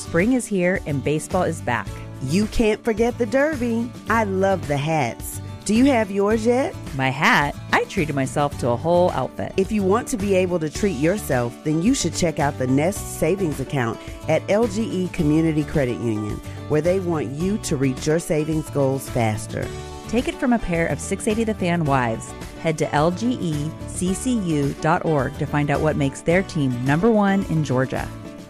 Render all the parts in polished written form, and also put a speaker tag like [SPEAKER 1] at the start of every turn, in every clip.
[SPEAKER 1] Spring is here and baseball is back.
[SPEAKER 2] You can't forget the Derby. I love the hats. Do you have yours yet?
[SPEAKER 1] My hat? I treated myself to a whole outfit.
[SPEAKER 2] If you want to be able to treat yourself, then you should check out the Nest Savings Account at LGE Community Credit Union, where they want you to reach your savings goals faster.
[SPEAKER 1] Take it from a pair of 680 The Fan wives. Head to lgeccu.org to find out what makes their team #1 in Georgia.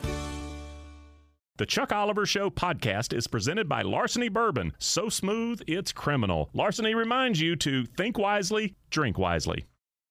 [SPEAKER 3] The Chuck Oliver Show podcast is presented by Larceny Bourbon. So smooth, it's criminal. Larceny reminds you to think wisely, drink wisely.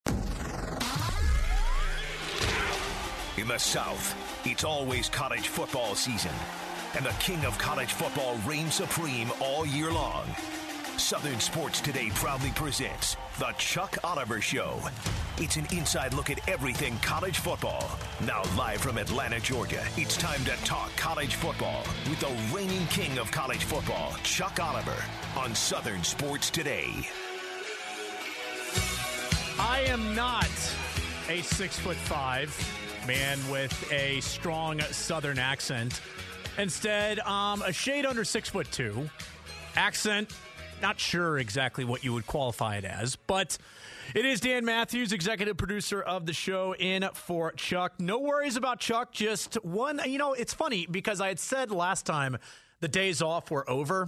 [SPEAKER 4] In the South, it's always college football season, and the king of college football reigns supreme all year long. Southern Sports Today proudly presents The Chuck Oliver Show. It's an inside look at everything college football. Now live from Atlanta, Georgia, it's time to talk college football with the reigning king of college football, Chuck Oliver, on Southern Sports Today.
[SPEAKER 5] I am not a 6'5" man with a strong Southern accent. Instead, a shade under 6'2". Accent, not sure exactly what you would qualify it as, but it is Dan Matthews, executive producer of the show, in for Chuck. No worries about Chuck, just one. You know, it's funny because I had said last time the days off were over,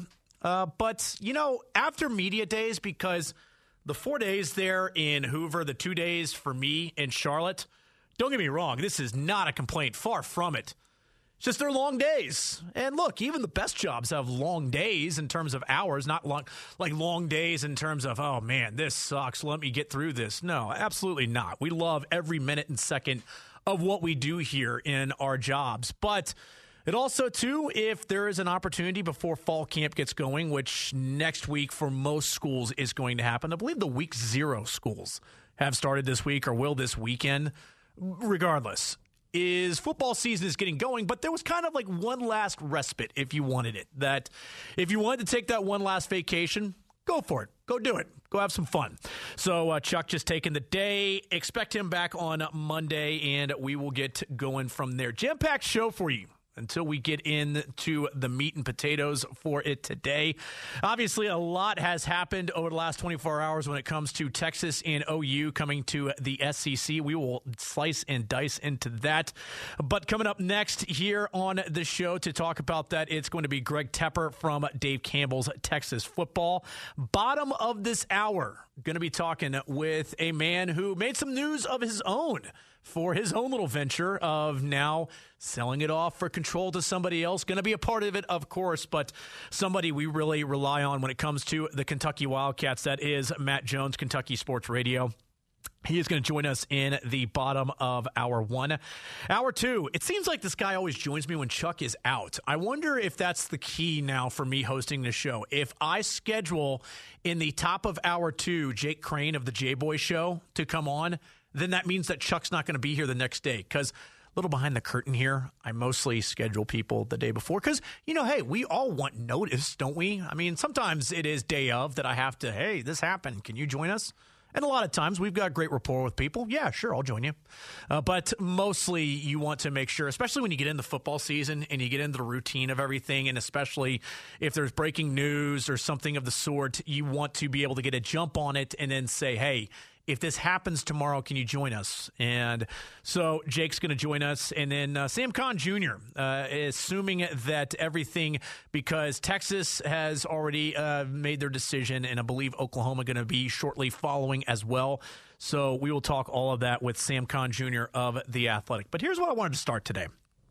[SPEAKER 5] but, you know, after media days, because the 4 days there in Hoover, the 2 days for me in Charlotte, don't get me wrong, this is not a complaint, far from it. It's just they're long days. And look, even the best jobs have long days in terms of hours, not long days in terms of, oh man, this sucks, let me get through this. No, absolutely not. We love every minute and second of what we do here in our jobs. But it also, too, if there is an opportunity before fall camp gets going, which next week for most schools is going to happen. I believe the week 0 schools have started this week or will this weekend. Regardless, is football season is getting going, but there was kind of like one last respite if you wanted it. That if you wanted to take that one last vacation, go for it. Go do it. Go have some fun. So Chuck just taking the day. Expect him back on Monday, and we will get going from there. Jam-packed show for you until we get into the meat and potatoes for it today. Obviously, a lot has happened over the last 24 hours when it comes to Texas and OU coming to the SEC. We will slice and dice into that. But coming up next here on the show to talk about that, it's going to be Greg Tepper from Dave Campbell's Texas Football. Bottom of this hour, going to be talking with a man who made some news of his own for his own little venture of now selling it off for control to somebody else. Going to be a part of it, of course, but somebody we really rely on when it comes to the Kentucky Wildcats. That is Matt Jones, Kentucky Sports Radio. He is going to join us in the bottom of hour 1. Hour 2, it seems like this guy always joins me when Chuck is out. I wonder if that's the key now for me hosting the show. If I schedule in the top of hour 2 Jake Crane of the J-Boy Show to come on, then that means that Chuck's not going to be here the next day. Because a little behind the curtain here, I mostly schedule people the day before. Because, you know, hey, we all want notice, don't we? I mean, sometimes it is day of that I have to, hey, this happened. Can you join us? And a lot of times we've got great rapport with people. Yeah, sure, I'll join you. But mostly you want to make sure, especially when you get into football season and you get into the routine of everything, and especially if there's breaking news or something of the sort, you want to be able to get a jump on it and then say, hey, if this happens tomorrow, can you join us? And so Jake's going to join us. And then Sam Khan Jr., assuming that everything, because Texas has already made their decision, and I believe Oklahoma going to be shortly following as well. So we will talk all of that with Sam Khan Jr. of The Athletic. But here's what I wanted to start today.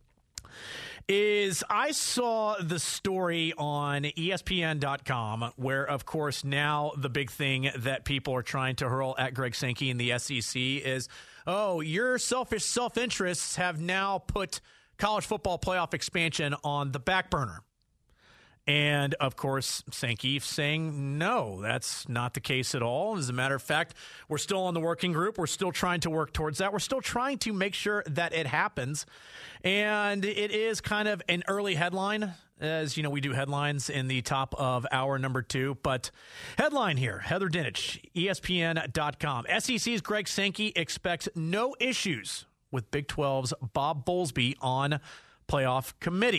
[SPEAKER 5] Is I saw the story on ESPN.com where, of course, now the big thing that people are trying to hurl at Greg Sankey in the SEC is, oh, your selfish self-interests have now put college football playoff expansion on the back burner. And, of course, Sankey saying, no, that's not the case at all. As a matter of fact, we're still on the working group. We're still trying to work towards that. We're still trying to make sure that it happens. And it is kind of an early headline. As you know, we do headlines in the top of hour number 2. But headline here, Heather Dinich, ESPN.com. SEC's Greg Sankey expects no issues with Big 12's Bob Bowlesby on playoff committee.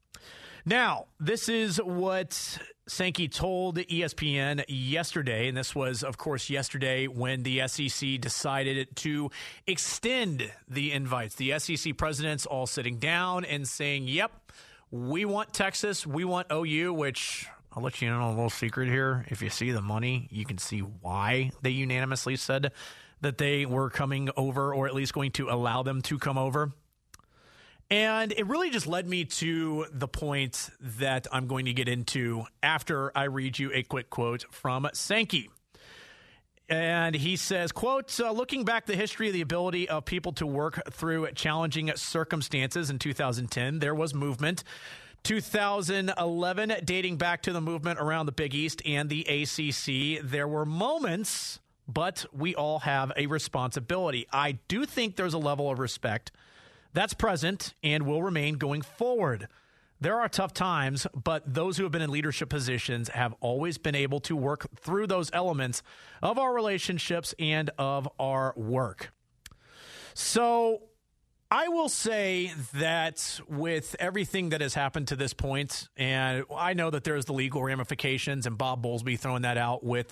[SPEAKER 5] Now, this is what Sankey told ESPN yesterday, and this was, of course, yesterday when the SEC decided to extend the invites. The SEC presidents all sitting down and saying, yep, we want Texas, we want OU, which I'll let you in on a little secret here. If you see the money, you can see why they unanimously said that they were coming over, or at least going to allow them to come over. And it really just led me to the point that I'm going to get into after I read you a quick quote from Sankey. And he says, quote, looking back the history of the ability of people to work through challenging circumstances in 2010, there was movement. 2011, dating back to the movement around the Big East and the ACC, there were moments, but we all have a responsibility. I do think there's a level of respect that's present and will remain going forward. There are tough times, but those who have been in leadership positions have always been able to work through those elements of our relationships and of our work. So I will say that with everything that has happened to this point, and I know that there's the legal ramifications, and Bob Bowlesby throwing that out with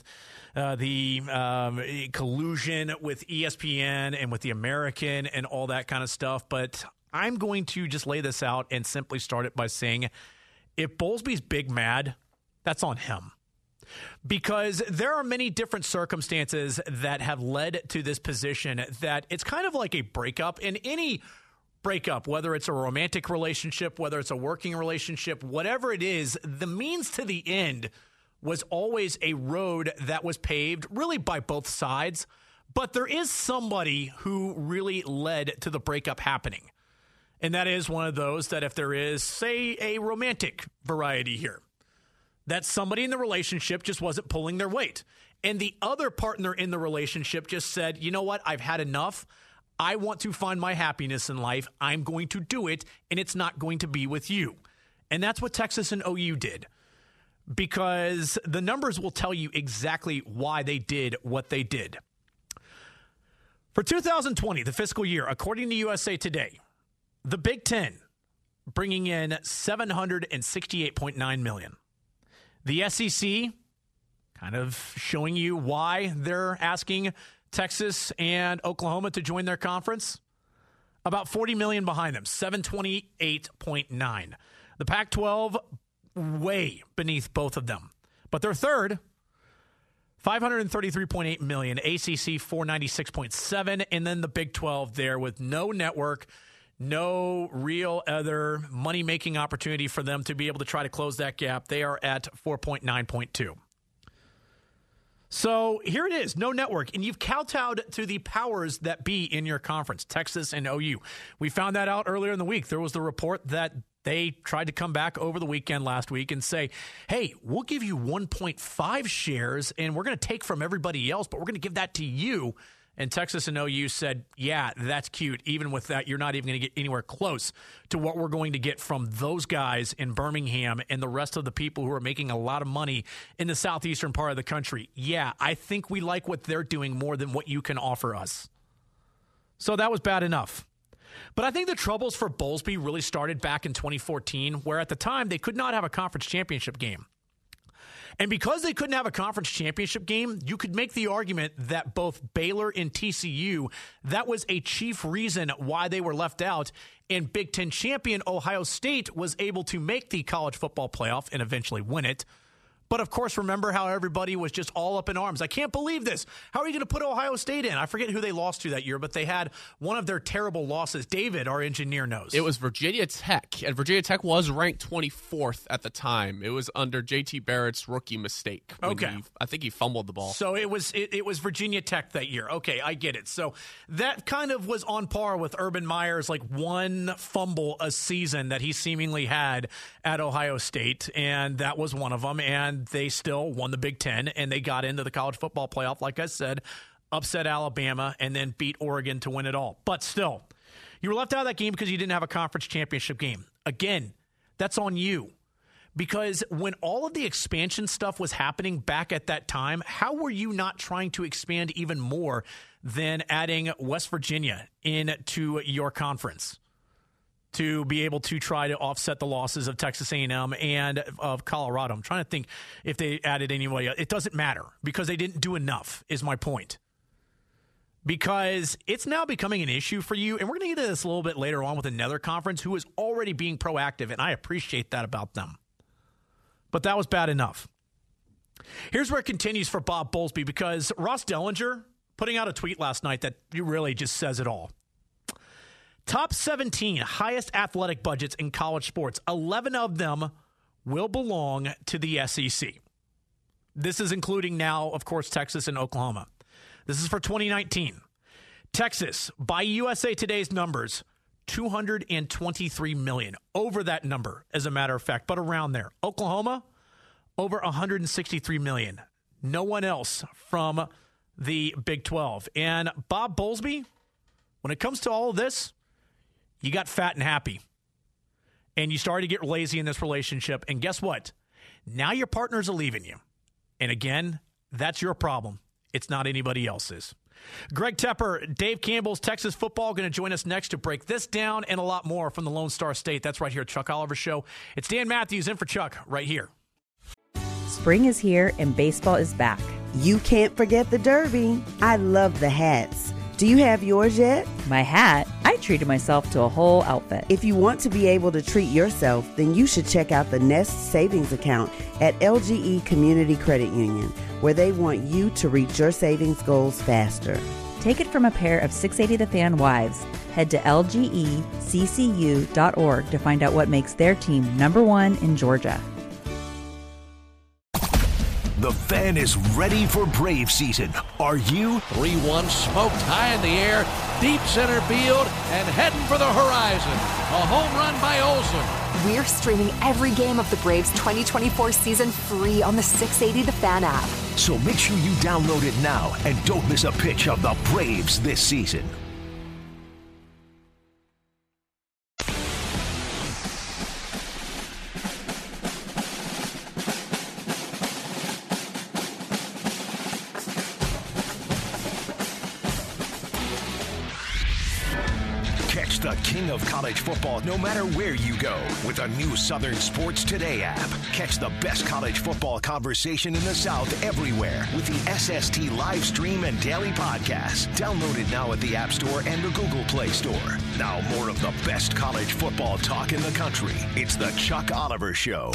[SPEAKER 5] the collusion with ESPN and with the American and all that kind of stuff. But I'm going to just lay this out and simply start it by saying, if Bowlesby's big mad, that's on him. Because there are many different circumstances that have led to this position that it's kind of like a breakup. In any breakup, whether it's a romantic relationship, whether it's a working relationship, whatever it is, the means to the end was always a road that was paved really by both sides. But there is somebody who really led to the breakup happening. And that is one of those that if there is, say, a romantic variety here, that somebody in the relationship just wasn't pulling their weight. And the other partner in the relationship just said, you know what, I've had enough. I want to find my happiness in life. I'm going to do it, and it's not going to be with you. And that's what Texas and OU did. Because the numbers will tell you exactly why they did what they did. For 2020, the fiscal year, according to USA Today, the Big Ten bringing in $768.9 million. The SEC kind of showing you why they're asking Texas and Oklahoma to join their conference. About $40 million behind them, $728.9. The Pac-12 way beneath both of them. But they're third, $533.8 million, ACC $496.7, and then the Big 12 there with no network, no real other money-making opportunity for them to be able to try to close that gap. They are at 4.9.2. So here it is, no network, and you've kowtowed to the powers that be in your conference, Texas and OU. We found that out earlier in the week. There was the report that they tried to come back over the weekend last week and say, hey, we'll give you 1.5 shares, and we're going to take from everybody else, but we're going to give that to you. And Texas and OU said, yeah, that's cute. Even with that, you're not even going to get anywhere close to what we're going to get from those guys in Birmingham and the rest of the people who are making a lot of money in the southeastern part of the country. Yeah, I think we like what they're doing more than what you can offer us. So that was bad enough. But I think the troubles for Bowlesby really started back in 2014, where at the time they could not have a conference championship game. And because they couldn't have a conference championship game, you could make the argument that both Baylor and TCU, that was a chief reason why they were left out. And Big Ten champion Ohio State was able to make the college football playoff and eventually win it. But, of course, remember how everybody was just all up in arms. I can't believe this. How are you going to put Ohio State in? I forget who they lost to that year, but they had one of their terrible losses. David, our engineer, knows.
[SPEAKER 6] It was Virginia Tech, and Virginia Tech was ranked 24th at the time. It was under J.T. Barrett's rookie mistake.
[SPEAKER 5] Okay.
[SPEAKER 6] I think he fumbled the ball.
[SPEAKER 5] So it was Virginia Tech that year. Okay, I get it. So that kind of was on par with Urban Meyer's like one fumble a season that he seemingly had at Ohio State, and that was one of them. And they still won the Big Ten, and they got into the college football playoff, like I said, upset Alabama, and then beat Oregon to win it all. But still, you were left out of that game because you didn't have a conference championship game. Again, that's on you. Because when all of the expansion stuff was happening back at that time, how were you not trying to expand even more than adding West Virginia into your conference? to be able to try to offset the losses of Texas A&M and of Colorado. I'm trying to think if they added anybody. It doesn't matter because they didn't do enough, is my point. Because it's now becoming an issue for you, and we're going to get to this a little bit later on with another conference who is already being proactive, and I appreciate that about them. But that was bad enough. Here's where it continues for Bob Bowlesby, because Ross Dellinger putting out a tweet last night that really just says it all. Top 17 highest athletic budgets in college sports. 11 of them will belong to the SEC. This is including now, of course, Texas and Oklahoma. This is for 2019. Texas, by USA Today's numbers, $223 million. Over that number, as a matter of fact, but around there. Oklahoma, over $163 million. No one else from the Big 12. And Bob Bowlesby, when it comes to all of this, you got fat and happy. And you started to get lazy in this relationship. And guess what? Now your partners are leaving you. And again, that's your problem. It's not anybody else's. Greg Tepper, Dave Campbell's Texas Football, going to join us next to break this down and a lot more from the Lone Star State. That's right here at Chuck Oliver Show. It's Dan Matthews in for Chuck right here.
[SPEAKER 1] Spring is here and baseball is back.
[SPEAKER 2] You can't forget the Derby. I love the hats. Do you have yours yet?
[SPEAKER 1] My hat? I treated myself to a whole outfit.
[SPEAKER 2] If you want to be able to treat yourself, then you should check out the Nest Savings Account at LGE Community Credit Union, where they want you to reach your savings goals faster.
[SPEAKER 1] Take it from a pair of 680 The Fan wives. Head to lgeccu.org to find out what makes their team #1 in Georgia.
[SPEAKER 4] The Fan is ready for Brave season. Are you?
[SPEAKER 7] 3-1 smoked high in the air, deep center field, and heading for the horizon. A home run by Olsen.
[SPEAKER 8] We're streaming every game of the Braves 2024 season free on the 680 The Fan app.
[SPEAKER 4] So make sure you download it now and don't miss a pitch of the Braves this season. Catch the king of college football no matter where you go with a new Southern Sports Today app. Catch the best college football conversation in the South everywhere with the SST live stream and daily podcasts. Download it now at the App Store and the Google Play Store. Now more of the best college football talk in the country. It's the Chuck Oliver Show.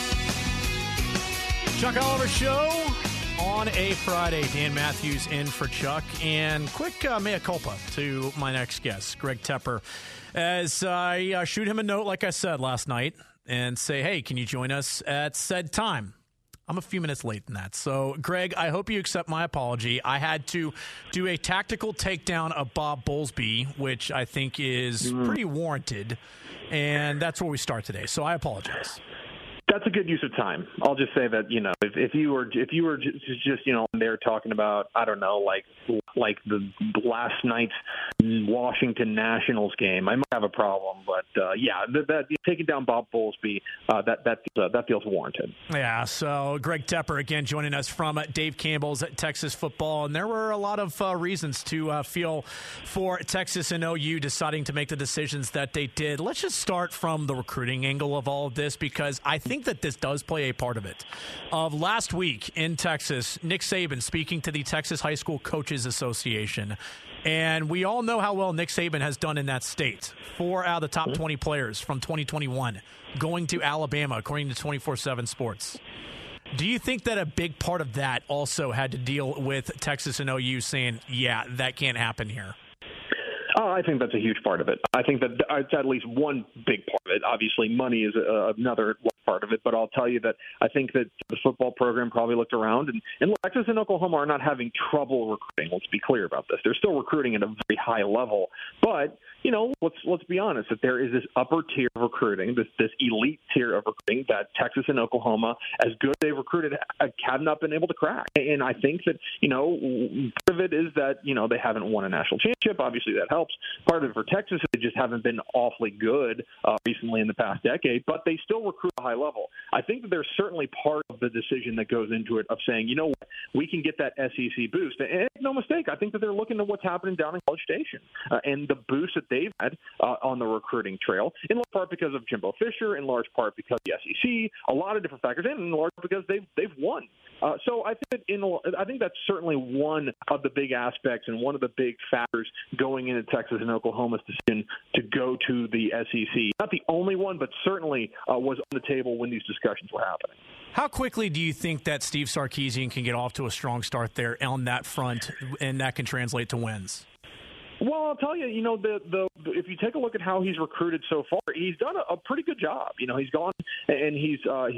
[SPEAKER 5] Chuck Oliver Show on a Friday. Dan Matthews in for Chuck. And quick mea culpa to my next guest, Greg Tepper, as I shoot him a note, like I said last night, and say, hey, can you join us at said time? I'm a few minutes late in that. So, Greg, I hope you accept my apology. I had to do a tactical takedown of Bob Bowlesby, which I think is pretty warranted. And that's where we start today. So I apologize.
[SPEAKER 9] That's a good use of time. I'll just say that, if you were just there talking about, I don't know, like the last night's Washington Nationals game, I might have a problem. But that taking down Bob Bowlesby, that feels warranted.
[SPEAKER 5] Yeah. So Greg Tepper again joining us from Dave Campbell's Texas Football, and there were a lot of reasons to feel for Texas and OU deciding to make the decisions that they did. Let's just start from the recruiting angle of all of this, because I think that this does play a part of it. Last week in Texas, Nick Saban speaking to the Texas High School Coaches Association. And we all know how well Nick Saban has done in that state. 4 out of the top 20 players from 2021 going to Alabama, according to 24/7 Sports. Do you think that a big part of that also had to deal with Texas and OU saying, yeah, that can't happen here?
[SPEAKER 9] I think that's a huge part of it. I think that it's at least one big part of it. Obviously, money is another part of it, but I'll tell you that I think that the football program probably looked around, and Texas and Oklahoma are not having trouble recruiting. Let's be clear about this. They're still recruiting at a very high level, but let's be honest, that there is this upper tier of recruiting, this elite tier of recruiting that Texas and Oklahoma, as good as they've recruited, have not been able to crack. And I think that, part of it is that, they haven't won a national championship. Obviously, that helps. Part of it for Texas, they just haven't been awfully good recently in the past decade, but they still recruit at a high high level. I think that there's certainly part of the decision that goes into it of saying, you know what, we can get that SEC boost. And make no mistake, I think that they're looking at what's happening down in College Station and the boost that they've had on the recruiting trail, in large part because of Jimbo Fisher, in large part because of the SEC, a lot of different factors, and in large part because they've won. So I think that's certainly one of the big aspects and one of the big factors going into Texas and Oklahoma's decision to go to the SEC. Not the only one, but certainly was on the table when these discussions were happening.
[SPEAKER 5] How quickly do you think that Steve Sarkisian can get off to a strong start there on that front, and that can translate to wins?
[SPEAKER 9] Well, I'll tell you, if you take a look at how he's recruited so far, he's done a pretty good job. He's gone and he's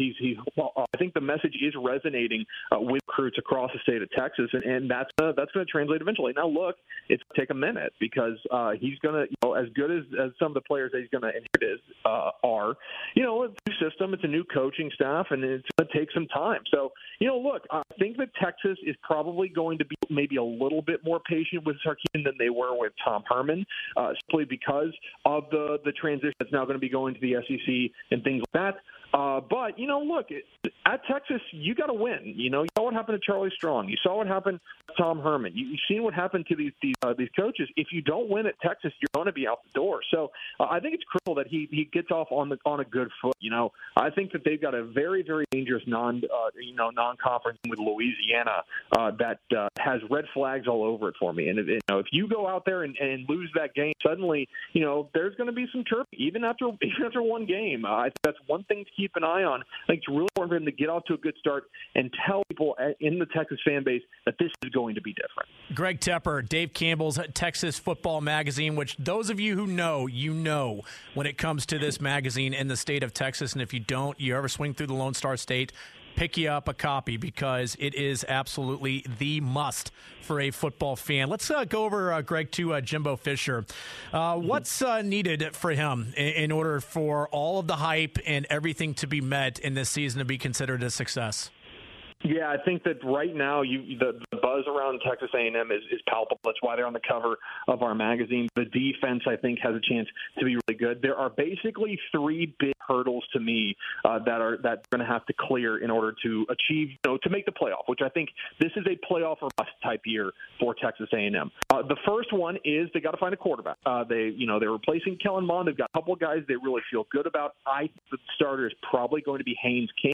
[SPEAKER 9] I think the message is resonating with recruits across the state of Texas, and that's going to translate eventually. Now, look, it's going to take a minute because he's going to, as good as some of the players that he's going to inherit are, it's a new system, it's a new coaching staff, and it's going to take some time. So, look, I think that Texas is probably going to be maybe a little bit more patient with Sarkisian than they were with Tom Herman, simply because of the transition that's now going to be going to the SEC and things like that. But, look, at Texas, you got to win. You saw what happened to Charlie Strong. You saw what happened to Tom Herman. You've seen what happened to these coaches. If you don't win at Texas, you're going to be out the door. So I think it's critical that he gets off on a good foot. I think that they've got a very, very dangerous non-conference with Louisiana that has red flags all over it for me. And if you go out there and lose that game, suddenly there's going to be some chirping even after one game. I think that's one thing to keep an eye on. I think it's really important for him to get off to a good start and tell people in the Texas fan base that this is going to be different.
[SPEAKER 5] Greg Tepper, Dave Campbell's Texas Football Magazine, which those of you who know when it comes to this magazine in the state of Texas. And if you don't, you ever swing through the Lone Star State, pick you up a copy because it is absolutely the must for a football fan. Let's go over, Greg, to Jimbo Fisher. What's needed for him in order for all of the hype and everything to be met in this season to be considered a success?
[SPEAKER 9] Yeah, I think that right now the buzz around Texas A&M is palpable. That's why they're on the cover of our magazine. The defense, I think, has a chance to be really good. There are basically three big hurdles to me that are going to have to clear in order to achieve, to make the playoff, which I think this is a playoff or bust type year for Texas A&M. The first one is they got to find a quarterback. They're replacing Kellen Mond. They've got a couple of guys they really feel good about. I think the starter is probably going to be Haynes King,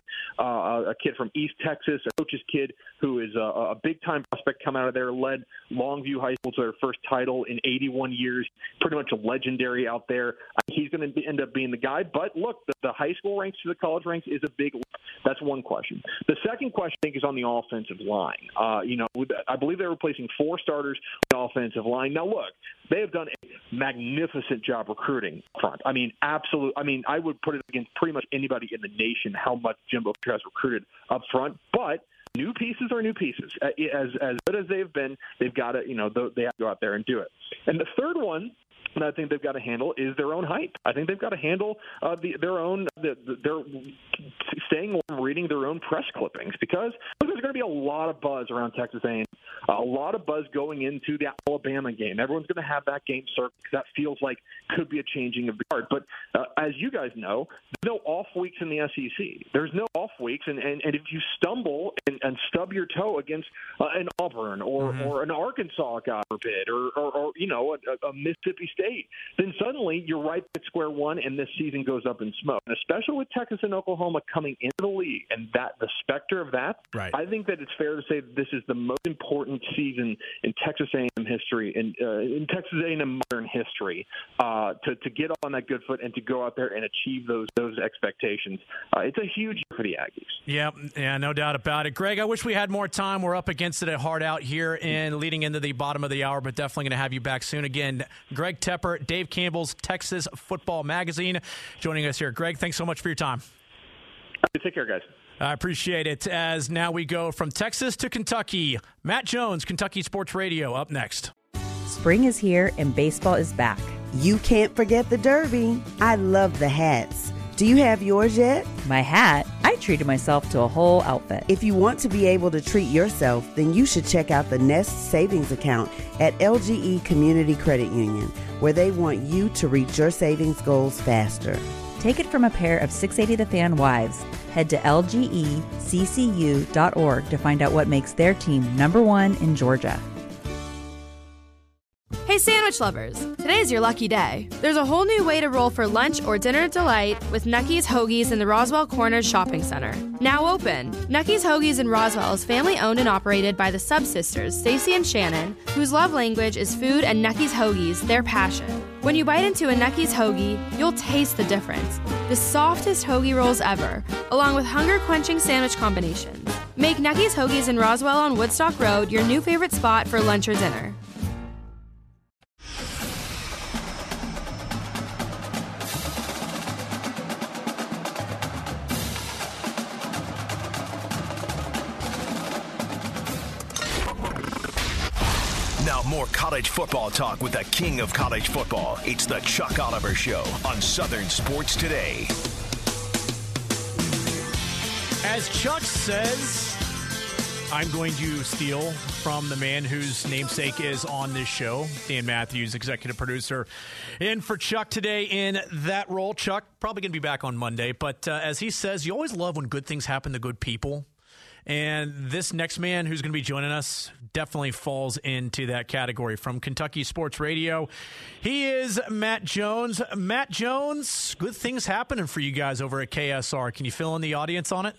[SPEAKER 9] a kid from East Texas, a coach's kid who is a big-time prospect coming out of there, led Longview High School to their first title in 81 years, pretty much a legendary out there. He's going to end up being the guy. But, look, the high school ranks to the college ranks is a big leap. That's one question. The second question, I think, is on the offensive line. I believe they're replacing 4 starters on the offensive line. Now, look, they have done a magnificent job recruiting up front. I would put it against pretty much anybody in the nation how much Jimbo Fisher has recruited up front. But new pieces are new pieces. As good as they've been, they've got to, they have to go out there and do it. And the third one that I think they've got to handle is their own hype. I think they've got to handle their staying warm, reading their own press clippings, because there's going to be a lot of buzz around Texas A&M, a lot of buzz going into the Alabama game. Everyone's going to have that game circled because that feels like could be a changing of the guard. But as you guys know, there's no off weeks in the SEC. There's no off weeks, and if you stumble and stub your toe against an Auburn or an Arkansas, God forbid, or a Mississippi State, then suddenly you're right at square one, and this season goes up in smoke. And especially with Texas and Oklahoma coming into the league, and the specter of that, right. I think that it's fair to say that this is the most important season in Texas A&M history, in Texas A&M modern history, to get on that good foot and to go out there and achieve those expectations. It's a huge year for the Aggies.
[SPEAKER 5] Yeah, no doubt about it. Greg, I wish we had more time. We're up against it at hard out here and leading into the bottom of the hour, but definitely going to have you back soon. Again, Greg Tepper, Dave Campbell's Texas Football Magazine, joining us here. Greg, thanks so much for your time.
[SPEAKER 9] Take care, guys.
[SPEAKER 5] I appreciate it. As now we go from Texas to Kentucky. Matt Jones, Kentucky Sports Radio, up next.
[SPEAKER 1] Spring is here and baseball is back.
[SPEAKER 2] You can't forget the Derby. I love the hats. Do you have yours yet?
[SPEAKER 1] My hat? I treated myself to a whole outfit.
[SPEAKER 2] If you want to be able to treat yourself, then you should check out the Nest Savings Account at LGE Community Credit Union, where they want you to reach your savings goals faster.
[SPEAKER 1] Take it from a pair of 680 The Fan wives. Head to lgeccu.org to find out what makes their team #1 in Georgia.
[SPEAKER 10] Hey sandwich lovers, today's your lucky day. There's a whole new way to roll for lunch or dinner delight with Nucky's Hoagies in the Roswell Corners Shopping Center. Now open. Nucky's Hoagies in Roswell is family owned and operated by the Sub Sisters, Stacy and Shannon, whose love language is food and Nucky's Hoagies, their passion. When you bite into a Nucky's Hoagie, you'll taste the difference. The softest hoagie rolls ever, along with hunger-quenching sandwich combinations. Make Nucky's Hoagies in Roswell on Woodstock Road your new favorite spot for lunch or dinner.
[SPEAKER 4] Now more college football talk with the king of college football. It's the Chuck Oliver Show on Southern Sports Today.
[SPEAKER 5] As Chuck says, I'm going to steal from the man whose namesake is on this show, Dan Matthews, executive producer, in for Chuck today in that role. Chuck, probably going to be back on Monday, but as he says, you always love when good things happen to good people. And this next man who's going to be joining us definitely falls into that category. From Kentucky Sports Radio, he is Matt Jones. Matt Jones, good things happening for you guys over at KSR. Can you fill in the audience on it?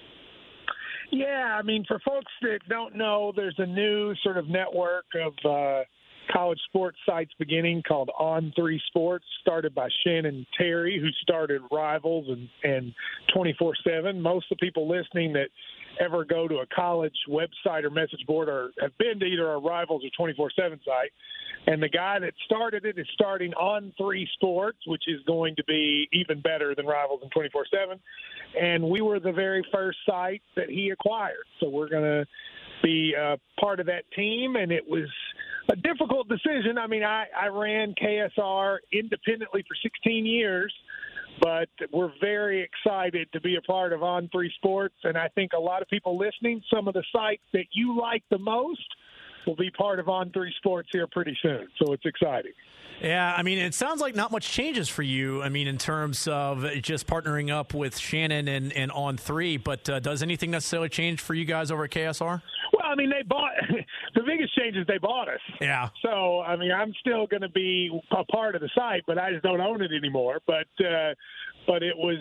[SPEAKER 11] Yeah, I mean, for folks that don't know, there's a new sort of network of college sports sites beginning called On3 Sports, started by Shannon Terry, who started Rivals and 24/7. Most of the people listening that ever go to a college website or message board or have been to either a Rivals or 24/7 site. And the guy that started it is starting On3 Sports, which is going to be even better than Rivals and 24/7. And we were the very first site that he acquired. So we're going to be part of that team, and it was a difficult decision. I mean, I ran KSR independently for 16 years, but we're very excited to be a part of On3 Sports, and I think a lot of people listening, some of the sites that you like the most will be part of On3 Sports here pretty soon, so it's exciting.
[SPEAKER 5] Yeah, I mean, it sounds like not much changes for you, I mean, in terms of just partnering up with Shannon and On3, but does anything necessarily change for you guys over at KSR?
[SPEAKER 11] Well, I mean, they bought – the biggest change is they bought us.
[SPEAKER 5] Yeah.
[SPEAKER 11] So, I mean, I'm still going to be a part of the site, but I just don't own it anymore. But it was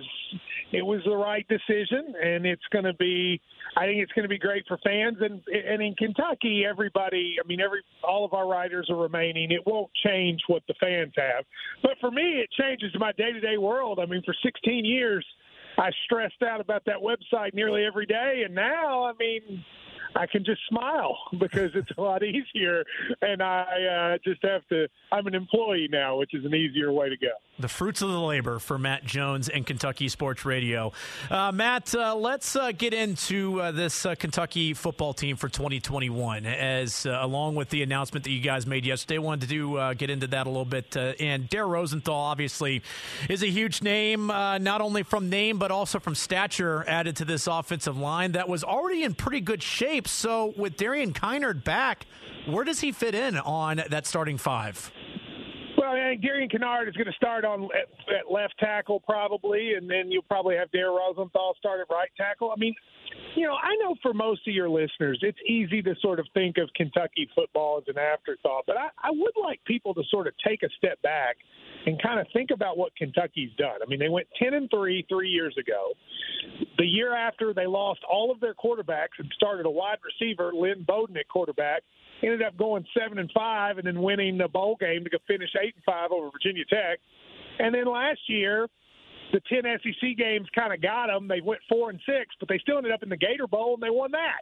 [SPEAKER 11] the right decision, and it's going to be – I think it's going to be great for fans. And in Kentucky, everybody – I mean, all of our writers are remaining. It won't change what the fans have. But for me, it changes my day-to-day world. I mean, for 16 years, I stressed out about that website nearly every day, and now, I mean – I can just smile because it's a lot easier, and I just have to – I'm an employee now, which is an easier way to go.
[SPEAKER 5] The fruits of the labor for Matt Jones and Kentucky Sports Radio. Matt, let's get into this Kentucky football team for 2021. As along with the announcement that you guys made yesterday, I wanted to get into that a little bit. And Dare Rosenthal, obviously, is a huge name, not only from name but also from stature added to this offensive line that was already in pretty good shape. So with Darian Kinnard back, where does he fit in on that starting five?
[SPEAKER 11] Well, I think Darian Kinnard is going to start at left tackle probably, and then you'll probably have Dare Rosenthal start at right tackle. I mean, you know, I know for most of your listeners, it's easy to sort of think of Kentucky football as an afterthought, but I would like people to sort of take a step back and kind of think about what Kentucky's done. I mean, they went 10-3 3 years ago. The year after, they lost all of their quarterbacks and started a wide receiver, Lynn Bowden, at quarterback. Ended up going 7-5 and then winning the bowl game to go finish 8-5 over Virginia Tech. And then last year, the 10 SEC games kind of got them. They went 4-6, but they still ended up in the Gator Bowl, and they won that.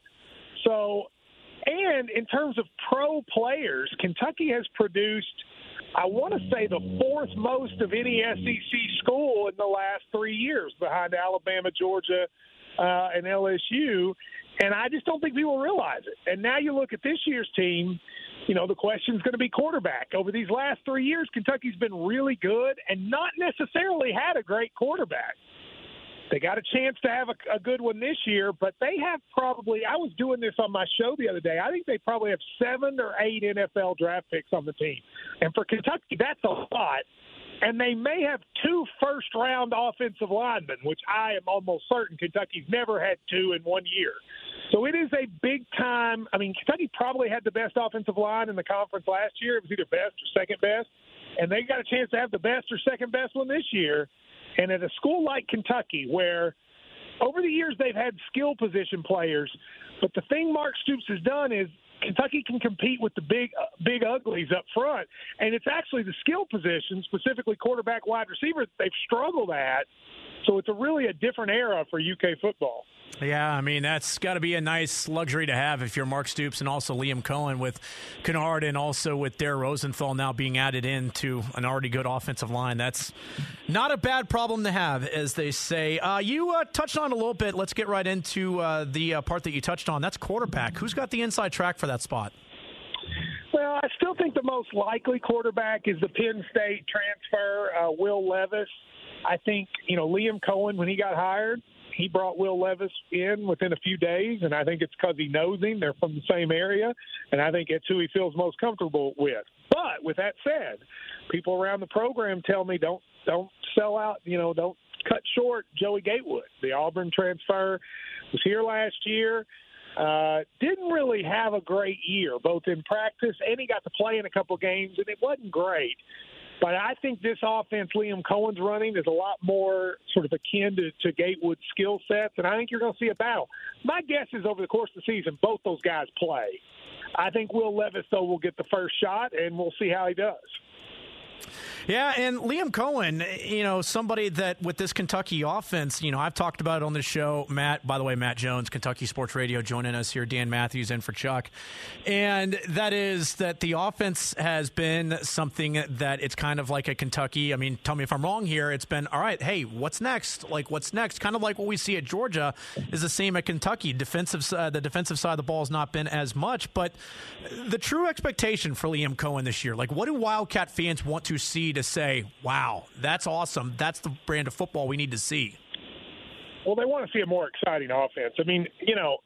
[SPEAKER 11] So, and in terms of pro players, Kentucky has produced, I want to say, the fourth most of any SEC school in the last 3 years, behind Alabama, Georgia, and LSU. And I just don't think people realize it. And now you look at this year's team, you know, the question is going to be quarterback. Over these last 3 years, Kentucky's been really good and not necessarily had a great quarterback. They got a chance to have a good one this year, but they have probably – I was doing this on my show the other day. I think they probably have 7 or 8 NFL draft picks on the team. And for Kentucky, that's a lot. and they may have 2 first-round offensive linemen, which I am almost certain Kentucky's never had 2 in 1 year. So it is a big-time – I mean, Kentucky probably had the best offensive line in the conference last year. It was either best or second best, and they got a chance to have the best or second best one this year. And at a school like Kentucky, where over the years they've had skill position players, but the thing Mark Stoops has done is Kentucky can compete with the big uglies up front, and it's actually the skill positions, specifically quarterback, wide receiver, that they've struggled at. So it's really a different era for UK football.
[SPEAKER 5] Yeah, I mean, that's got to be a nice luxury to have if you're Mark Stoops, and also Liam Cohen with Kennard, and also with Dare Rosenthal now being added into an already good offensive line. That's not a bad problem to have, as they say. You touched on it a little bit. Let's get right into the part that you touched on. That's quarterback. Who's got the inside track for that spot?
[SPEAKER 11] Well, I still think the most likely quarterback is the Penn State transfer, Will Levis. I think, Liam Cohen, when he got hired, he brought Will Levis in within a few days, and I think it's because he knows him. They're from the same area, and I think it's who he feels most comfortable with. But with that said, people around the program tell me don't sell out, don't cut short Joey Gatewood. The Auburn transfer was here last year. Didn't really have a great year, both in practice and he got to play in a couple games, and it wasn't great. But I think this offense Liam Cohen's running is a lot more sort of akin to Gatewood's skill sets, and I think you're going to see a battle. My guess is over the course of the season, both those guys play. I think Will Levis, though, will get the first shot, and we'll see how he does.
[SPEAKER 5] Yeah, and Liam Cohen, somebody that with this Kentucky offense, I've talked about it on this show. Matt Jones, Kentucky Sports Radio, joining us here. Dan Matthews in for Chuck. And that is that the offense has been something that it's kind of like a Kentucky. I mean, tell me if I'm wrong here. It's been, all right, hey, what's next? What's next? Kind of like what we see at Georgia is the same at Kentucky. The defensive side of the ball has not been as much. But the true expectation for Liam Cohen this year, what do Wildcat fans want to see to say, wow, that's awesome. That's the brand of football we need to see?
[SPEAKER 11] Well, they want to see a more exciting offense. I mean,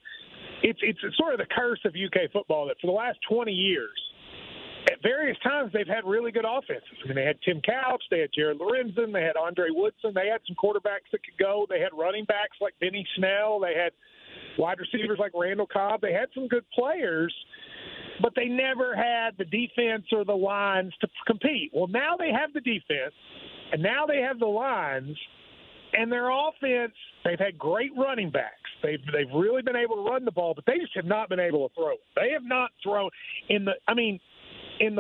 [SPEAKER 11] it's sort of the curse of UK football that for the last 20 years, at various times they've had really good offenses. I mean, they had Tim Couch, they had Jared Lorenzen, they had Andre Woodson, they had some quarterbacks that could go, they had running backs like Benny Snell, they had wide receivers like Randall Cobb. They had some good players, but they never had the defense or the lines to compete. Well, now they have the defense, and now they have the lines, and their offense, they've had great running backs. They've really been able to run the ball, but they just have not been able to throw it. They have not thrown in the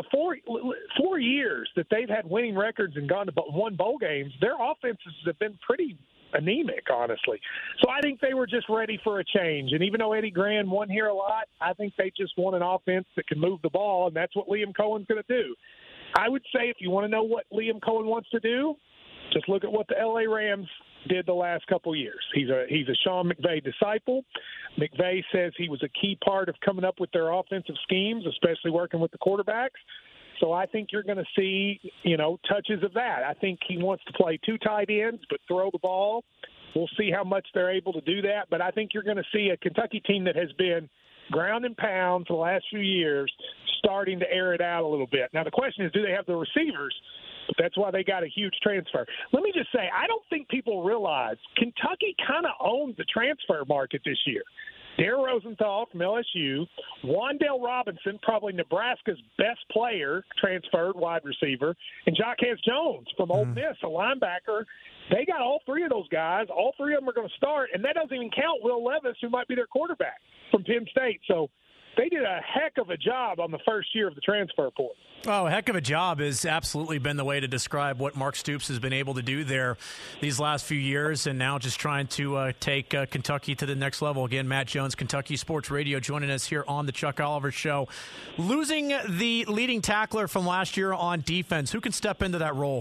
[SPEAKER 11] 4 years that they've had winning records and gone to won bowl games, their offenses have been pretty anemic, honestly. So I think they were just ready for a change. And even though Eddie Gran won here a lot, I think they just want an offense that can move the ball, and that's what Liam Cohen's going to do. I would say if you want to know what Liam Cohen wants to do, just look at what the LA Rams did the last couple years. He's a Sean McVay disciple. McVay says he was a key part of coming up with their offensive schemes, especially working with the quarterbacks. So I think you're going to see, touches of that. I think he wants to play 2 tight ends but throw the ball. We'll see how much they're able to do that. But I think you're going to see a Kentucky team that has been ground and pound for the last few years starting to air it out a little bit. Now, the question is, do they have the receivers? That's why they got a huge transfer. Let me just say, I don't think people realize Kentucky kind of owns the transfer market this year. Dare Rosenthal from LSU, Wan'Dale Robinson, probably Nebraska's best player, transferred wide receiver, and Jaquez Jones from Ole Miss, a linebacker. They got all 3 of those guys. All 3 of them are going to start, and that doesn't even count Will Levis, who might be their quarterback from Penn State. So they did a heck of a job on the first year of the transfer portal.
[SPEAKER 5] Oh, heck of a job has absolutely been the way to describe what Mark Stoops has been able to do there these last few years, and now just trying to take Kentucky to the next level. Again, Matt Jones, Kentucky Sports Radio, joining us here on the Chuck Oliver Show. Losing the leading tackler from last year on defense, who can step into that role?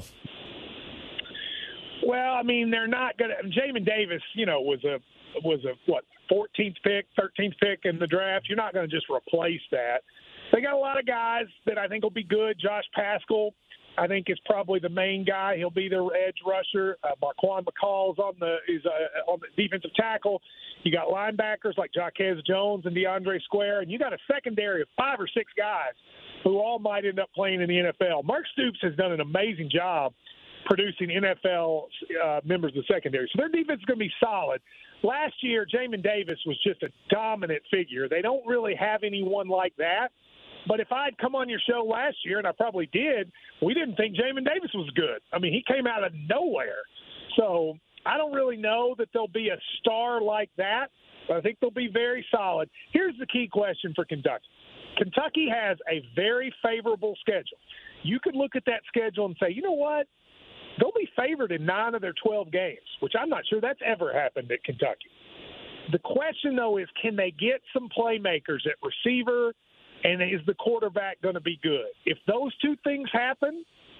[SPEAKER 11] Well, I mean, they're not going to – Jamin Davis, was a 14th pick, 13th pick in the draft. You're not going to just replace that. They got a lot of guys that I think will be good. Josh Paschal, I think, is probably the main guy. He'll be their edge rusher. Marquand McCall's on the defensive tackle. You got linebackers like Jaquez Jones and DeAndre Square, and you got a secondary of 5 or 6 guys who all might end up playing in the NFL. Mark Stoops has done an amazing job producing NFL members of the secondary. So their defense is going to be solid. Last year, Jamin Davis was just a dominant figure. They don't really have anyone like that. But if I'd come on your show last year, and I probably did, we didn't think Jamin Davis was good. I mean, he came out of nowhere. So I don't really know that there'll be a star like that, but I think they'll be very solid. Here's the key question for Kentucky. Kentucky has a very favorable schedule. You could look at that schedule and say, you know what? They'll be favored in 9 of their 12 games, which I'm not sure that's ever happened at Kentucky. The question, though, is can they get some playmakers at receiver, and is the quarterback going to be good? If those two things happen,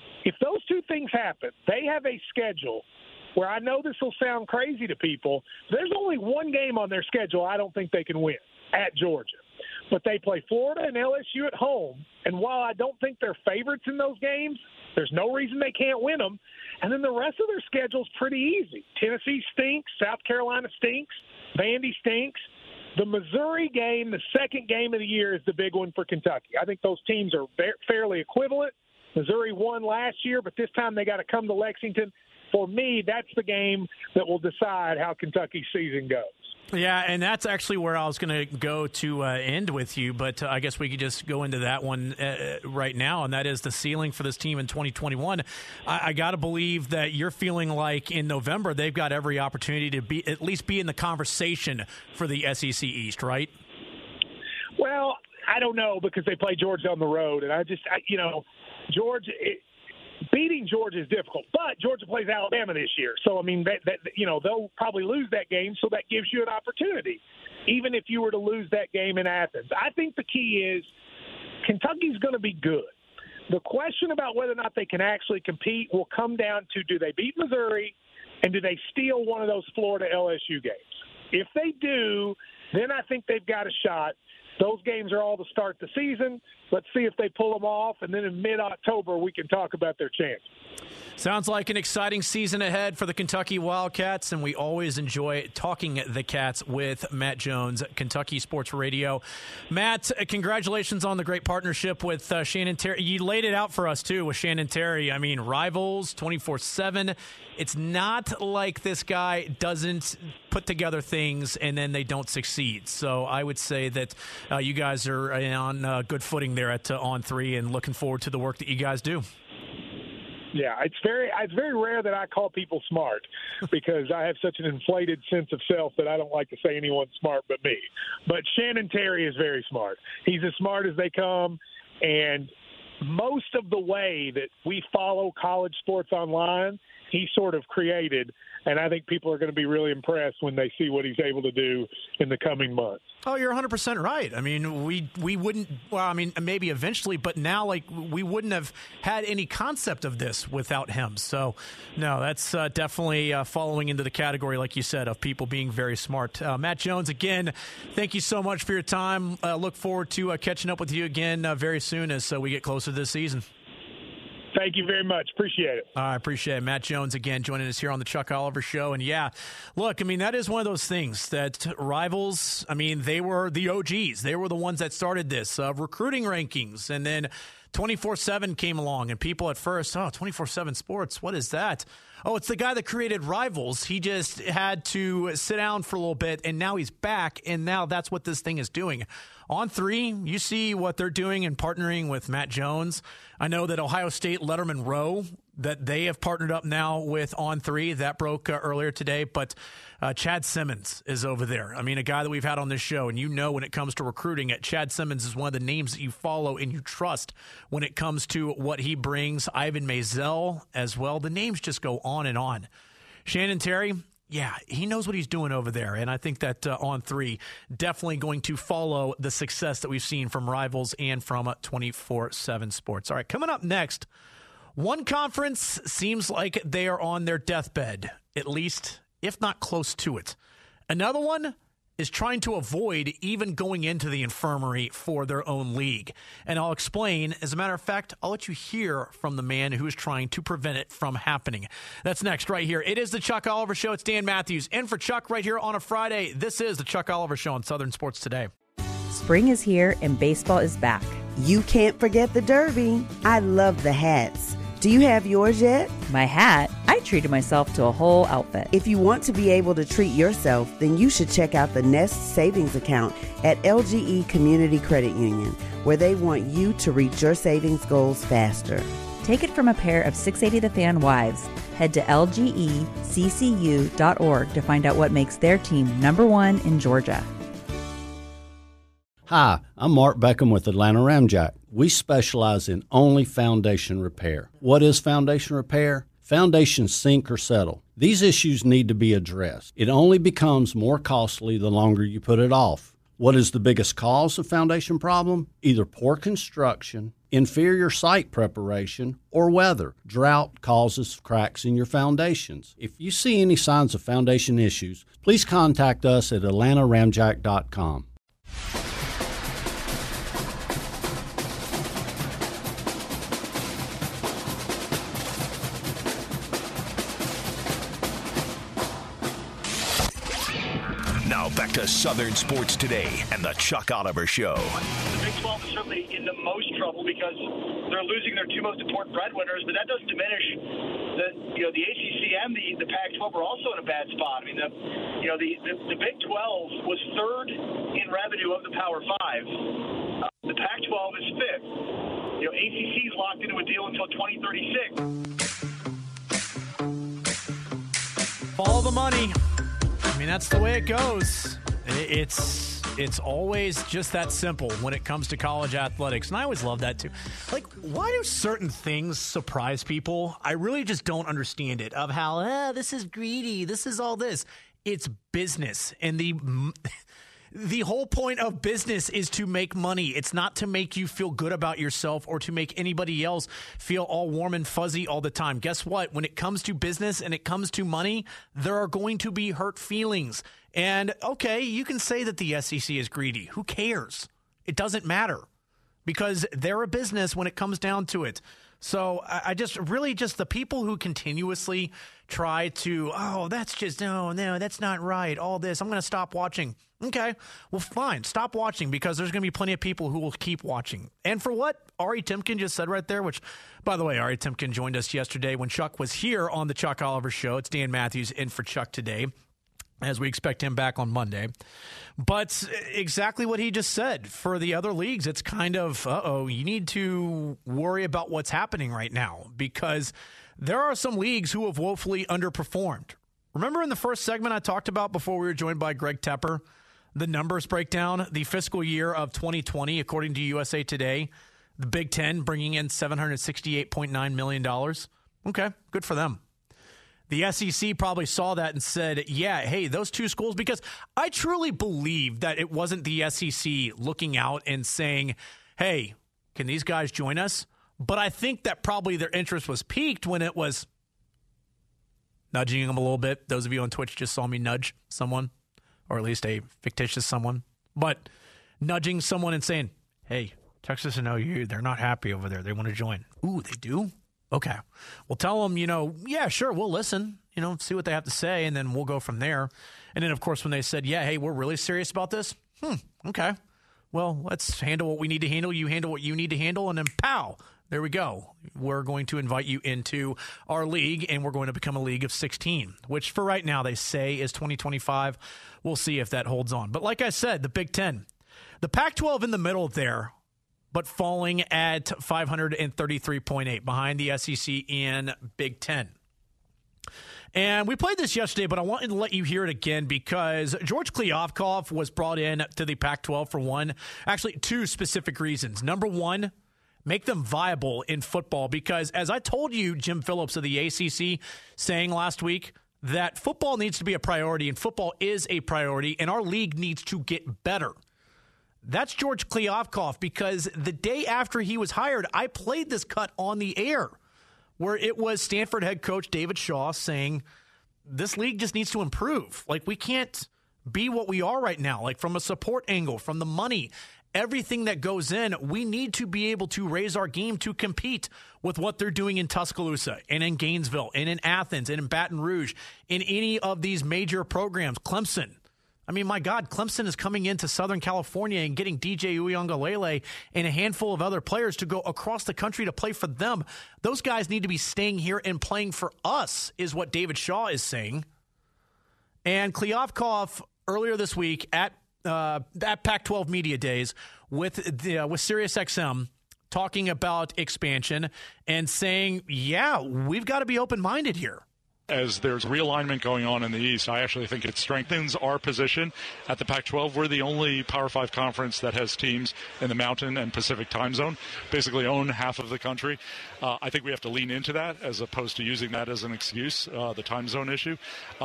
[SPEAKER 11] they have a schedule where I know this will sound crazy to people. There's only one game on their schedule I don't think they can win, at Georgia. But they play Florida and LSU at home, and while I don't think they're favorites in those games, there's no reason they can't win them. And then the rest of their schedule's pretty easy. Tennessee stinks. South Carolina stinks. Vandy stinks. The Missouri game, the second game of the year, is the big one for Kentucky. I think those teams are fairly equivalent. Missouri won last year, but this time they got to come to Lexington. For me, that's the game that will decide how Kentucky's season goes.
[SPEAKER 5] Yeah, and that's actually where I was going to go to end with you, but I guess we could just go into that one right now, and that is the ceiling for this team in 2021. I got to believe that you're feeling like in November they've got every opportunity to at least be in the conversation for the SEC East, right?
[SPEAKER 11] Well, I don't know because they play Georgia on the road, and Georgia beating Georgia is difficult, but Georgia plays Alabama this year. So, I mean, they'll probably lose that game, so that gives you an opportunity, even if you were to lose that game in Athens. I think the key is Kentucky's going to be good. The question about whether or not they can actually compete will come down to do they beat Missouri and do they steal one of those Florida LSU games? If they do, then I think they've got a shot. Those games are all to start the season. Let's see if they pull them off, and then in mid-October we can talk about their chance.
[SPEAKER 5] Sounds like an exciting season ahead for the Kentucky Wildcats, and we always enjoy talking the Cats with Matt Jones, Kentucky Sports Radio. Matt, congratulations on the great partnership with Shannon Terry. You laid it out for us, too, with Shannon Terry. I mean, rivals, 24/7. It's not like this guy doesn't put together things and then they don't succeed. So I would say that you guys are on good footing there at On3 and looking forward to the work that you guys do.
[SPEAKER 11] Yeah, it's very rare that I call people smart because I have such an inflated sense of self that I don't like to say anyone's smart but me. But Shannon Terry is very smart. He's as smart as they come, and most of the way that we follow college sports online, he sort of created, and I think people are going to be really impressed when they see what he's able to do in the coming months.
[SPEAKER 5] Oh, you're 100% right. I mean, we wouldn't, well, I mean, maybe eventually, but now, like, we wouldn't have had any concept of this without him. So, no, that's definitely following into the category, like you said, of people being very smart. Matt Jones, again, thank you so much for your time. Look forward to catching up with you again very soon as we get closer to this season.
[SPEAKER 11] Thank you very much. Appreciate it.
[SPEAKER 5] I appreciate it. Matt Jones, again, joining us here on the Chuck Oliver Show. And, yeah, look, I mean, that is one of those things that rivals, I mean, they were the OGs. They were the ones that started this, recruiting rankings. And then 24/7 came along, and people at first, 24/7 Sports, what is that? Oh, it's the guy that created Rivals. He just had to sit down for a little bit, and now he's back, and now that's what this thing is doing. On3, you see what they're doing and partnering with Matt Jones. I know that Ohio State Letterman Row, that they have partnered up now with On3. That broke earlier today, but Chad Simmons is over there. I mean, a guy that we've had on this show, and you know when it comes to recruiting, Chad Simmons is one of the names that you follow and you trust when it comes to what he brings. Ivan Maisel as well. The names just go on and on. Shannon Terry, yeah, he knows what he's doing over there, and I think that On3 definitely going to follow the success that we've seen from Rivals and from 24/7 Sports. All right, coming up next, one conference seems like they are on their deathbed, at least, if not close to it. Another one is trying to avoid even going into the infirmary for their own league. And I'll explain. As a matter of fact, I'll let you hear from the man who is trying to prevent it from happening. That's next right here. It is the Chuck Oliver Show. It's Dan Matthews in for Chuck right here on a Friday. This is the Chuck Oliver Show on Southern Sports Today.
[SPEAKER 1] Spring is here and baseball is back.
[SPEAKER 2] You can't forget the Derby. I love the hats. Do you have yours yet?
[SPEAKER 1] My hat? I treated myself to a whole outfit.
[SPEAKER 2] If you want to be able to treat yourself, then you should check out the Nest Savings Account at LGE Community Credit Union, where they want you to reach your savings goals faster.
[SPEAKER 1] Take it from a pair of 680 The Fan wives. Head to lgeccu.org to find out what makes their team #1 in Georgia.
[SPEAKER 12] Hi, I'm Mark Beckham with Atlanta Ramjack. We specialize in only foundation repair. What is foundation repair? Foundations sink or settle. These issues need to be addressed. It only becomes more costly the longer you put it off. What is the biggest cause of foundation problem? Either poor construction, inferior site preparation, or weather. Drought causes cracks in your foundations. If you see any signs of foundation issues, please contact us at atlantaramjack.com.
[SPEAKER 4] Now back to Southern Sports Today and the Chuck Oliver Show.
[SPEAKER 13] The Big 12 is certainly in the most trouble because they're losing their two most important breadwinners, but that doesn't diminish the ACC and the Pac-12 are also in a bad spot. I mean, the Big 12 was third in revenue of the Power Five. The Pac-12 is fifth. ACC is locked into a deal until 2036.
[SPEAKER 5] Follow the money. I mean, that's the way it goes. It's always just that simple when it comes to college athletics. And I always love that, too. Like, why do certain things surprise people? I really just don't understand it, of how, this is greedy, this is all this. It's business. And the whole point of business is to make money. It's not to make you feel good about yourself or to make anybody else feel all warm and fuzzy all the time. Guess what? When it comes to business and it comes to money, there are going to be hurt feelings. And, okay, you can say that the SEC is greedy. Who cares? It doesn't matter because they're a business when it comes down to it. So I just the people who continuously try to, that's not right. All this, I'm going to stop watching. Okay, well, fine. Stop watching because there's going to be plenty of people who will keep watching. And for what Ari Timken just said right there, which, by the way, Ari Timken joined us yesterday when Chuck was here on the Chuck Oliver Show. It's Dan Matthews in for Chuck today, as we expect him back on Monday. But exactly what he just said. For the other leagues, it's kind of, you need to worry about what's happening right now because there are some leagues who have woefully underperformed. Remember in the first segment I talked about before we were joined by Greg Tepper, the numbers breakdown, the fiscal year of 2020, according to USA Today, the Big Ten bringing in $768.9 million. Okay, good for them. The SEC probably saw that and said, yeah, hey, those two schools, because I truly believe that it wasn't the SEC looking out and saying, hey, can these guys join us? But I think that probably their interest was piqued when it was nudging them a little bit. Those of you on Twitch just saw me nudge someone, or at least a fictitious someone. But nudging someone and saying, hey, Texas and OU, they're not happy over there. They want to join. Ooh, they do? Okay. Well, tell them, yeah, sure, we'll listen, see what they have to say, and then we'll go from there. And then, of course, when they said, yeah, hey, we're really serious about this, okay. Well, let's handle what we need to handle. You handle what you need to handle, and then pow, there we go. We're going to invite you into our league, and we're going to become a league of 16, which for right now they say is 2025. We'll see if that holds on. But like I said, the Big Ten, the Pac-12 in the middle there, but falling at 533.8 behind the SEC and Big Ten. And we played this yesterday, but I wanted to let you hear it again because George Kliavkoff was brought in to the Pac-12 for two specific reasons. Number one, make them viable in football because as I told you, Jim Phillips of the ACC saying last week that football needs to be a priority and football is a priority and our league needs to get better. That's George Kliavkoff because the day after he was hired, I played this cut on the air where it was Stanford head coach David Shaw saying this league just needs to improve. Like, we can't be what we are right now, like from a support angle, from the money, everything that goes in. We need to be able to raise our game to compete with what they're doing in Tuscaloosa and in Gainesville and in Athens and in Baton Rouge, in any of these major programs, Clemson. I mean, my God, Clemson is coming into Southern California and getting DJ Uiagalelei and a handful of other players to go across the country to play for them. Those guys need to be staying here and playing for us, is what David Shaw is saying. And Kliavkoff earlier this week at Pac-12 Media Days with SiriusXM talking about expansion and saying, yeah, we've got to be open-minded here.
[SPEAKER 14] As there's realignment going on in the East, I actually think it strengthens our position at the Pac-12. We're the only Power 5 conference that has teams in the Mountain and Pacific time zone, basically own half of the country. I think we have to lean into that as opposed to using that as an excuse, the time zone issue.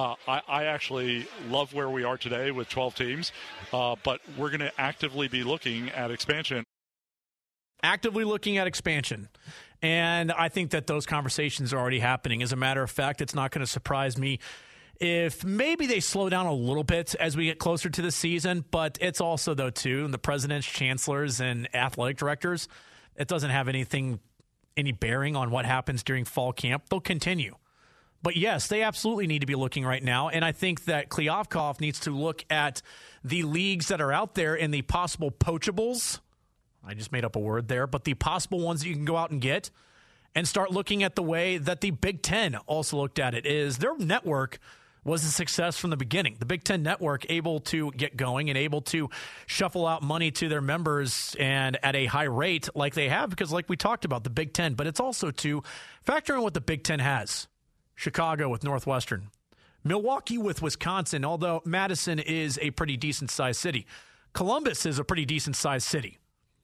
[SPEAKER 14] I actually love where we are today with 12 teams, but we're going to actively be looking at expansion.
[SPEAKER 5] Actively looking at expansion. And I think that those conversations are already happening. As a matter of fact, it's not going to surprise me if maybe they slow down a little bit as we get closer to the season. But it's also, though, too, the presidents, chancellors, and athletic directors, it doesn't have any bearing on what happens during fall camp. They'll continue. But, yes, they absolutely need to be looking right now. And I think that Kliavkoff needs to look at the leagues that are out there and the possible poachables. I just made up a word there, but the possible ones that you can go out and get, and start looking at the way that the Big Ten also looked at it. Is their network was a success from the beginning. The Big Ten network able to get going and able to shuffle out money to their members and at a high rate like they have, because like we talked about, the Big Ten, but it's also to factor in what the Big Ten has. Chicago with Northwestern. Milwaukee with Wisconsin, although Madison is a pretty decent-sized city. Columbus is a pretty decent-sized city.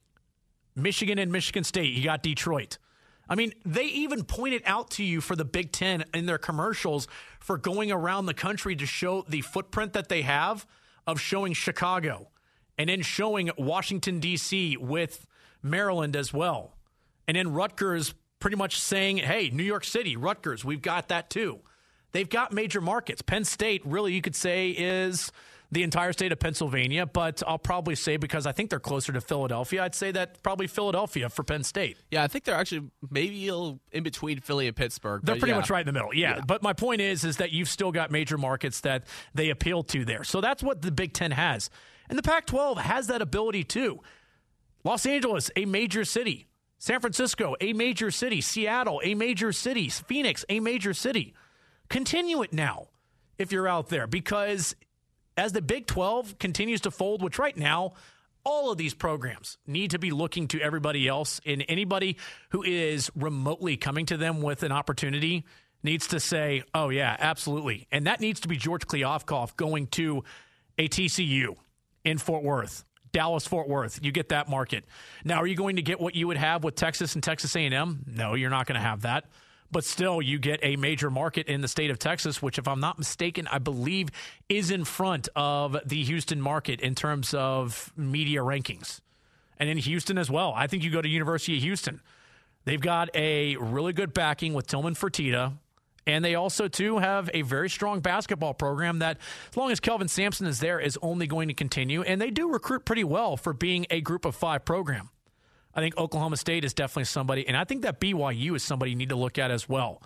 [SPEAKER 5] Michigan and Michigan State, you got Detroit. I mean, they even pointed out to you for the Big Ten in their commercials for going around the country to show the footprint that they have of showing Chicago and then showing Washington, D.C. with Maryland as well. And then Rutgers pretty much saying, hey, New York City, Rutgers, we've got that too. They've got major markets. Penn State, really, you could say, is the entire state of Pennsylvania, but I'll probably say, because I think they're closer to Philadelphia, I'd say that probably Philadelphia for Penn State.
[SPEAKER 6] Yeah, I think they're actually maybe in between Philly and Pittsburgh.
[SPEAKER 5] They're pretty much right in the middle, yeah. But my point is that you've still got major markets that they appeal to there. So that's what the Big Ten has. And the Pac-12 has that ability too. Los Angeles, a major city. San Francisco, a major city. Seattle, a major city. Phoenix, a major city. Continue it now if you're out there, because as the Big 12 continues to fold, which right now, all of these programs need to be looking to everybody else, and anybody who is remotely coming to them with an opportunity needs to say, oh, yeah, absolutely. And that needs to be George Kliavkoff going to a TCU in Fort Worth, Dallas-Fort Worth. You get that market. Now, are you going to get what you would have with Texas and Texas A&M? No, you're not going to have that. But still, you get a major market in the state of Texas, which, if I'm not mistaken, I believe is in front of the Houston market in terms of media rankings. And in Houston as well. I think you go to University of Houston. They've got a really good backing with Tillman Fertitta. And they also, too, have a very strong basketball program that, as long as Kelvin Sampson is there, is only going to continue. And they do recruit pretty well for being a Group of 5 program. I think Oklahoma State is definitely somebody, and I think that BYU is somebody you need to look at as well.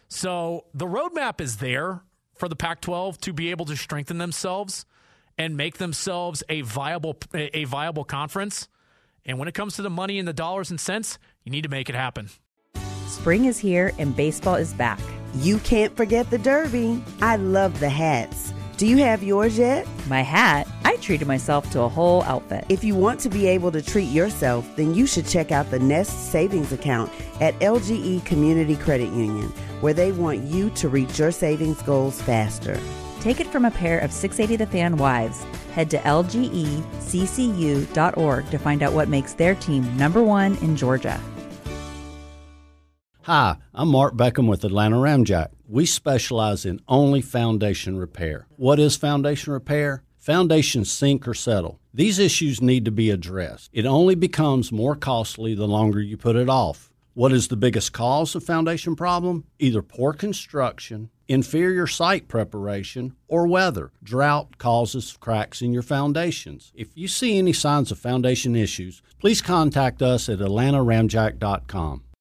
[SPEAKER 5] So the roadmap is there for the Pac-12 to be able to strengthen themselves and make themselves a viable conference. And when it comes to the money and the dollars and cents, you need to make it happen.
[SPEAKER 1] Spring is here and baseball is back.
[SPEAKER 2] You can't forget the Derby. I love the hats. Do you have yours yet?
[SPEAKER 1] My hat? I treated myself to a whole outfit.
[SPEAKER 2] If you want to be able to treat yourself, then you should check out the Nest Savings Account at LGE Community Credit Union, where they want you to reach your savings goals faster.
[SPEAKER 1] Take it from a pair of 680 The Fan wives. Head to lgeccu.org to find out what makes their team #1 in Georgia.
[SPEAKER 12] Hi, I'm Mark Beckham with Atlanta Ramjack. We specialize in only foundation repair. What is foundation repair? Foundations sink or settle. These issues need to be addressed. It only becomes more costly the longer you put it off. What is the biggest cause of foundation problem? Either poor construction, inferior site preparation, or weather. Drought causes cracks in your foundations. If you see any signs of foundation issues, please contact us at atlantaramjack.com.